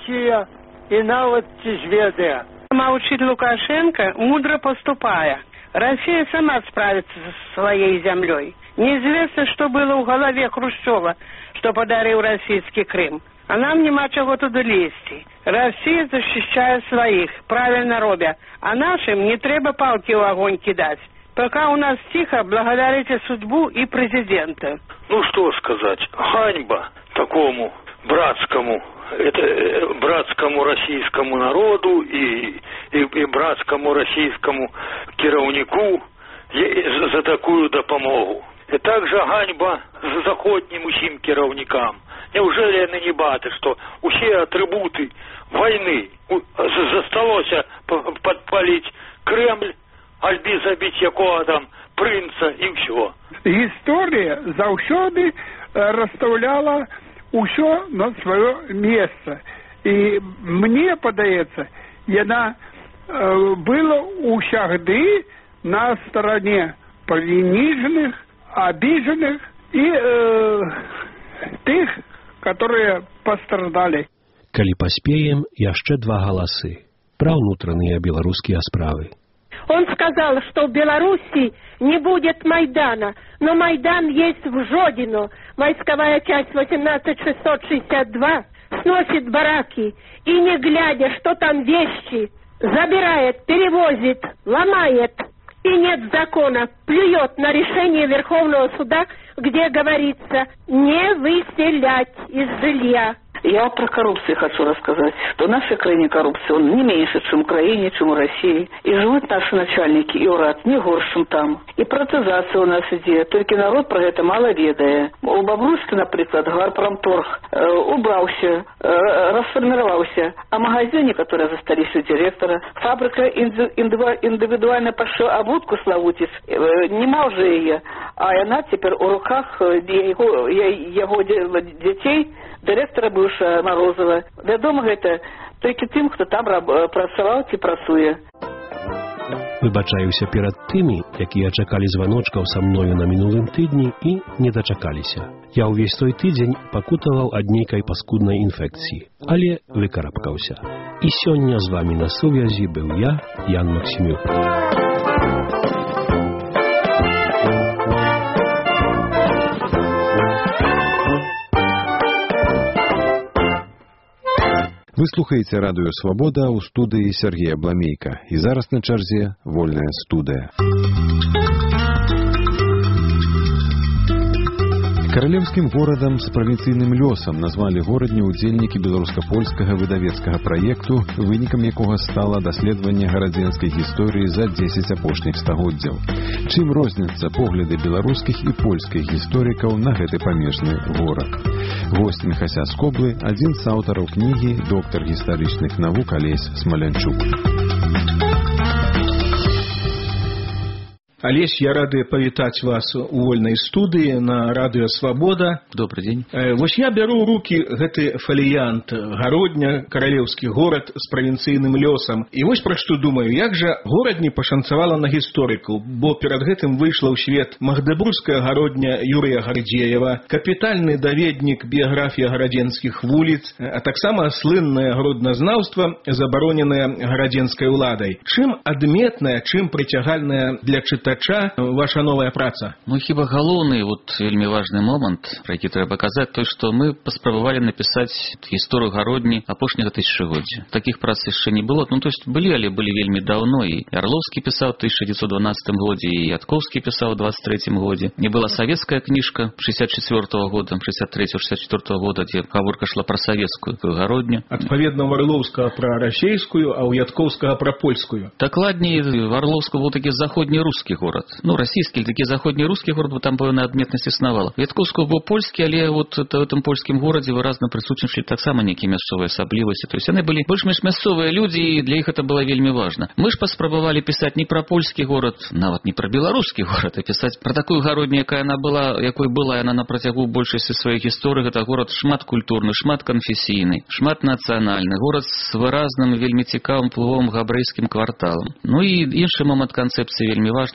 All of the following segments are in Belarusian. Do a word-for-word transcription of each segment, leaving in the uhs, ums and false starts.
Чехия и нават Швеция. Молчит Лукашенко, мудро поступая. Россия сама справится со своей землей. Неизвестно, что было в голове Хрущева, что подарил российский Крым. А нам нема чего туда лезть. Россия защищает своих, правильно робя. А нашим не треба палки в огонь кидать. Пока у нас тихо, благодарите судьбу и президента. Ну что сказать, ганьба такому братскому, это братскому российскому народу и, и, и братскому российскому кіраўніку за такую допомогу. И также ганьба заходним усім кіраўнікам. Неужели яны не бачат, что усе атрибуты войны засталося подпалить Кремль, альбі забить якого там принца и все. История заўсёды расставляла усё на свое место. И мне падаецца, яна э, была усягды на стороне приниженных, обиженных и э, тех, которые пострадали. Калі паспеем, яшчэ два галасы пра ўнутраныя беларускія справы. Он сказал, что в Беларуси не будет Майдана, но Майдан есть в Жодино. Войсковая часть восемнадцать шестьсот шестьдесят два сносит бараки и, не глядя, что там вещи, забирает, перевозит, ломает. И нет закона, плюет на решение Верховного суда, где говорится не выселять из жилья. Я про коррупцию хочу рассказать, что в нашей краине коррупция он не меньше, чем в Украине, чем в России. И живут наши начальники и урад не горше, чем там. И протезация у нас идет, только народ про это мало ведает. У Бобруйска, например, Гарпромторг э, убрался, э, расформировался. А в магазине, который застались у директора, фабрика индивидуально пошла обутку Славутис, э, нема уже ее, а она теперь у руках его, его детей, директора бывшего Морозова. Вядома гэта толькі тым, хто там працаваў ці працуе. Выбачаюся перад тымі, якія чакалі званочкаў са мною на мінулым тыдні і не дачакаліся. Я ўвесь той тыдзень пакутаваў ад нейкай паскуднай інфекцыі, але выкарабкаўся. І сёння з вамі на сувязі быў я, Ян Максімюк. Вы слухаеце радыё «Свабода» ў студыі Сергея Бламейка. І зараз на чарзе вольная студыя. Каралеўскім горадам з правінцыйным лёсам назвалі горадні ўдзельнікі беларуска-польскага выдавецкага праекту, вынікам якога стала даследаванне гарадзенскай гісторыі за дзесяць апошніх стагоддзяў. Чым розняцца погляды беларускіх і польскіх гісторыкаў на гэты памежны горад? Госць Міхася Скоблы, адзін з аўтараў кнігі, доктар гістарычных навук Алесь Смалянчук. Олесь, я рады павітаць вас у вольнай студыі на радыё «Свабода». Добрый день. Э, вось я бяру ў рукі гэты фаліянт «Гародня», каралеўскі горад з правінцыйным лёсам. І вось пра што думаю, як жа горадні пашанцавала на гісторыку, бо перад гэтым выйшла ў свет Магдебургская гародня Юрыя Гардзеева, капітальны даведнік біяграфія гарадзенскіх вуліц, а таксама слыннае гародназнаўства, забароненае гарадзенскай уладай. Чым адметная, чым прыцягальная для чытача ваша новая праца? Ну, хіба галоўны, вот, вельмі важны момант, про які трэба казаць, то, што мы паспрабавалі напісаць гісторыю гародні апошняга тысячагоддзя. Такіх прац яшчэ не было, ну, то есть былі, але былі вельмі даўно, і Арлоўскі пісаў у тысяча дзевяцьсот дванаццатым годзе, і Яткоўскі пісаў у двадцать третьем годзе. Не была савецкая кніжка шестьдесят четвёртого года, шестьдесят третьего шестьдесят четвёртого года, дзе гаворка шла пра савецкую гародню. Адпаведна, у Арлоўскага пра расейскую, а у Яткоўскага пра польскую. Дакладней, у Арлоўскага быў такі заходнерускі город. Ну, российский, или такие заходнерусский город, там пэўная адметнасць існавала. Вятковску быў польскі, але вот в этом польскім горадзе выразна прысутнічалі таксама нейкія мясцовыя асаблівасці. То есть яны былі больш-менш мясцовыя людзі, і для іх это было вельмі важна. Мы ж паспрабавалі пісаць не пра польскі горад, нават не пра беларускі горад, а пісаць пра такую гародню, якая она была, якой была яна на працягу большасці сваёй гісторыі. Гэта горад шматкультурны, шматканфесійны, шматнацыянальны, горад з выразным, вельмі цікавым плывовым габрэйскім кварталам. Ну і іншы момант канцэпцыі вельмі важны.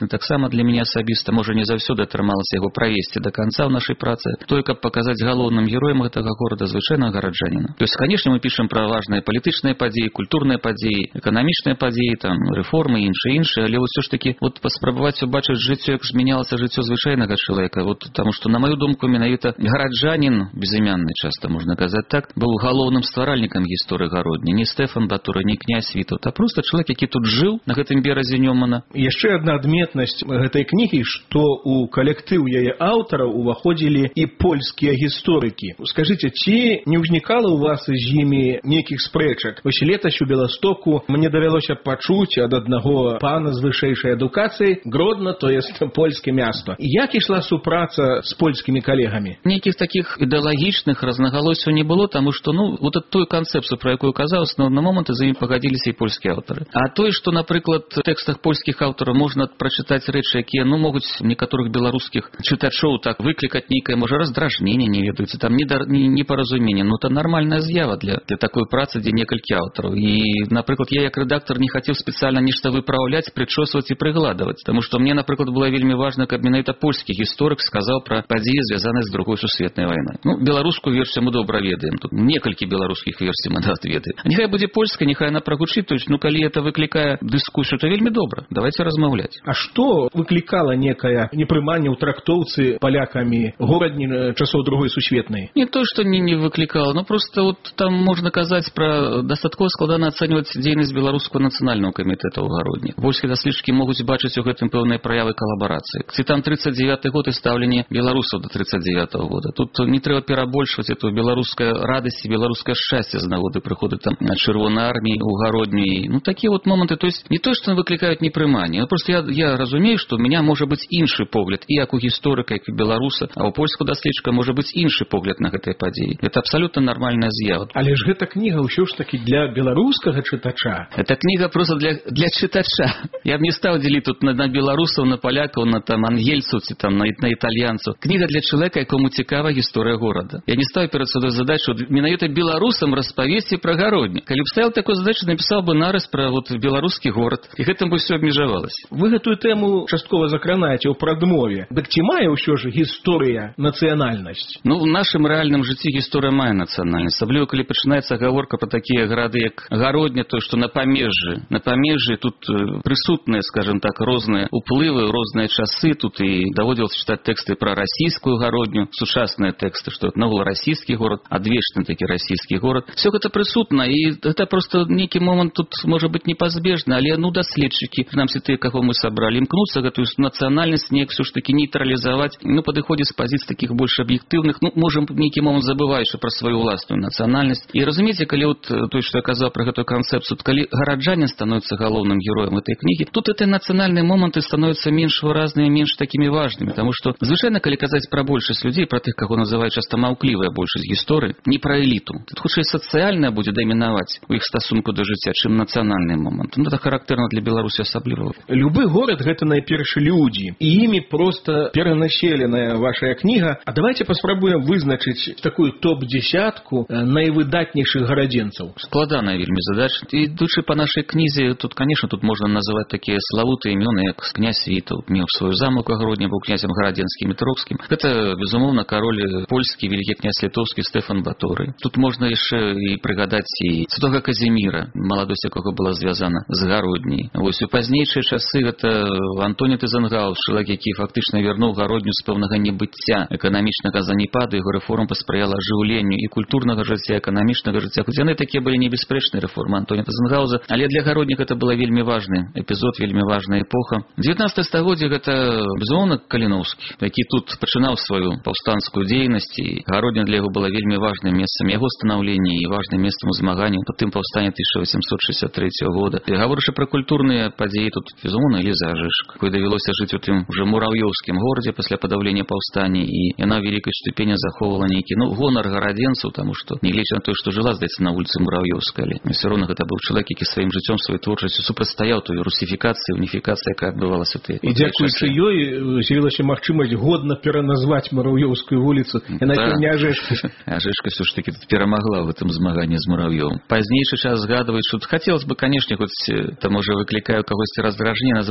таксама для мяне асабіста, можа, не заўсёды атрымалася яго правесці да канца ў нашай працы, той, каб паказаць галоўным героем гэтага горада звычайнага гараджаніна. То есть, канешне, мы пішам пра важныя палітычныя падзеі, культурныя падзеі, эканамічныя падзеі, там, рэформы і іншыя іншыя, але ўсё ж такі вот паспрабаваць убачыць жыццё, як змянялася жыццё звычайнага чалавека, вот, таму што, на маю думку, менавіта гараджанін, безымянны часта можна казаць так, быў галоўным стваральнікам гісторыі гародні, не Стэфан Батура, не князь Вітаўт, а проста чалавек, які тут жыў на гэтым беразе Нёмана. Яшчэ адна адметнасць гэтай кнігі, што ў калектыў яе аўтараў уваходзілі і польскія гісторыкі. Скажыце, ці не ўзнікала ў вас з імі нейкіх спрэчак? Вось летась у Беластоку мне давялося пачуць ад аднаго пана з вышэйшай адукацыяй: Гродно, то есть польсkie miasto. Як ішла супраца з польскімі калегамі? Нейкіх такіх ідэалагічных рознагалосаў не было, таму што, ну, вот тую канцэпцыю, пра якую казалось, на, на момант за ім пагадзіліся і польскія аўтары. А тое, што, напрыклад, у тэкстах польскіх аўтараў можна прачытаць рэчы, якія, ну, могуць некаторых беларускіх чытачоў так выклікаць нейкае, можа, раздражненне, не ведаеце, там непаразуменне. Ну, это нармальная з'ява для, для такой працы, дзе некалькі аўтараў. І, напрыклад, я як рэдактор не хацеў спецыяльна нешта выпраўляць, прычосваць і прыгладаваць, таму што мне, напрыклад, было вельмі важна, каб менавіта польскі гісторык сказаў пра падзеі, звязаныя з другой сусветнай вайной. Ну, беларускую версію мы добра ведаем. Тут некалькі беларускіх версій мы нават ведаем. Няхай будзе польская, няхай она прагучыць, то есть, ну, калі это выклікае дыскусію, то вельмі добра. Давайте размаўляць. А што выклікала некае непрыманне ў трактоўцы палякамі горадні часоў другой сусветнай? Не то, што не, не выклікала, но просто вот там можна казаць пра дастаткова складана ацэньваць дзейнасць беларускага нацыянальнага камітэта ў гародні. Польскія даследчыкі могуць бачыць у гэтым пэўныя праявы калабарацыі. Ці там тридцать девятый год і стаўленне беларусаў да тридцать девятого года. Тут не трэба перабольшваць эту беларуская радасць і беларускае шчасце з нагоды прыходу там на чырвонай арміі ў гародню. Ну, такія вот моманты, то есть не то, што выклікаюць непрыманне, просто я, я разумею, што у меня можа быць іншы погляд і як у гісторыка, як і беларуса, а у польскага даследчыка можа быць іншы погляд на гэтыя падзеі. Это абсолютно нормальная з'ява. Але ж гэта кніга ўсё ж таки для беларускага чытача. Это кніга просто для, для чытача. Я б не стаў дзеліць тут на, на беларусаў, на палякаў, на там ангельцаў ці там на, на італьянцаў. Кніга для чалавека, якому цікава гісторыя горада. Я не ставлю перад сабой задачу менавіта беларусам распавесці пра гародню. Калі б ставіў такую задачу, напісаў бы нарыс пра вот беларускі горад, і гэтым бы ўсё абмежавалася. Вы гэтую тэму часткова закранаеце ў прадмове. Дык ці мае ўсё ж гісторыя нацыянальнасць? Ну, в нашым рэальным жыцці гісторыя мае нацыянальнасць. Асабліва, калі пачынаецца гаворка пра такія гарады, як гародня, то што на памежжы. На памежжы тут прысутныя, скажем так, розныя уплывы, розныя часы. Тут і даводзілася чытаць тэксты пра расійскую гародню, сучасныя тэксты, што нават расійскі горад, адвечны такі расійскі горад. Все гэта прысутна, і гэта просто нейкі момант тут можа быць непазбежна, але ну даследчыкі, прынамсі тыя, каго мы сабралі, імкнуцца гэтую нацыянальнасць неяк все ж такі нейтралізаваць, ну падыходзіць з пазіцый такіх больш аб'ектыўных, ну можам нейкі момант забываючы пра сваю ўласную нацыянальнасць. І разумееце, калі вот той, што я казаў пра гэтую канцэпцыю, калі гараджанін становіцца галоўным героем этой кнігі, тут гэтыя нацыянальныя моманты становяцца менш выразнымі, менш такімі важнымі, таму што звычайна, калі казаць пра большасць людзей, пра тых, каго называюць часта маўклівая большасць гісторыі, не пра эліту. Тут хутчэй сацыяльная будзе дамінаваць у іх стасунку да жыцця, чым нацыянальны момант. Ну, гэта характэрна для Беларусі асабліва. Любы горад гэта найперш людзі, і імі проста перанаселеная вашая кніга. А давайте паспрабуем вызначыць такую топ-дзесятку найвыдатнейшых гарадзенцаў. Складаная вельмі задача. Ідучы па нашай кнізе, тут, конечно, тут можна называць такія славутыя імёны, як князь Вітаўт, меў сваю замак у Гродні, быў князем гарадзенскім і трокскім. Гэта, безумоўна, кароль польскі, вялікі князь літоўскі Стэфан Баторы. Тут можна яшчэ і прыгадаць і святога Казіміра, маладосць якога была звязана з гародняй. Вось у пазнейшыя часы гэта Антоні Тызенгаус, чалавек, які фактычна вярнуў гародню з пэўнага небыцця, эканамічнага занепаду, яго рэформам паспрыяла ажыўленню і культурнага жыцця, эканамічнага жыцця. Хоць яны такія былі небяспечныя рэформы Антоні Тызенгауза, але для гародніх гэта была вельмі важны эпізод, вельмі важная эпоха. дзевятнаццатае стагоддзе гэта, безумоўна, Каліноўскі, які тут пачынаў сваю паўстанцкую дзейнасць, і гародня для яго была вельмі важным месцам яго станаўлення і важным месцам змагання па тым паўстанні тысяча восемьсот шестьдесят третьего года. І гаворачы пра культурныя падзеі, тут, безумоўна, Ліза Ажышка, якой давялося жыць у тым уже мурав'ёўскім горадзе пасля падаўлення паўстання, і яна ў вялікай ступені захоўвала нейкі, ну, гонар гарадзенцаў, таму што, нягледзячы на тое, што жыла, здаецца, на вуліцы Мурав'ёўскай, але ўсё роўна гэта быў чалавек, які сваім жыццём, сваёй творчасцю супрацьстаяў той русіфікацыі, уніфікацыі, якая адбывалася ў тыя. І дзякуючы ёй з'явілася магчымасць годна пераназваць Мурав'ёўскую вуліцу, яна да. Не Ажышка. Ажышка все ж таки тут перамагла в этом змаганні з Мурав'ёвым. Пазнейшы час згадваюць, што хотелось бы, конечно, хоць там уже выклікаю кагосьці раздражнення, назваць таго ж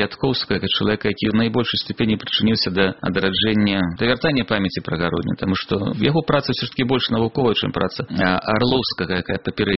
Вяткоўскага, як чалавека, які ў найбольшай ступені прычыніўся да адраджэння, да вяртання памяці пра Гародню, таму што яго праца ўсё ж такі больш навуковая, чым праца Арлоўскага, якая папярэднічала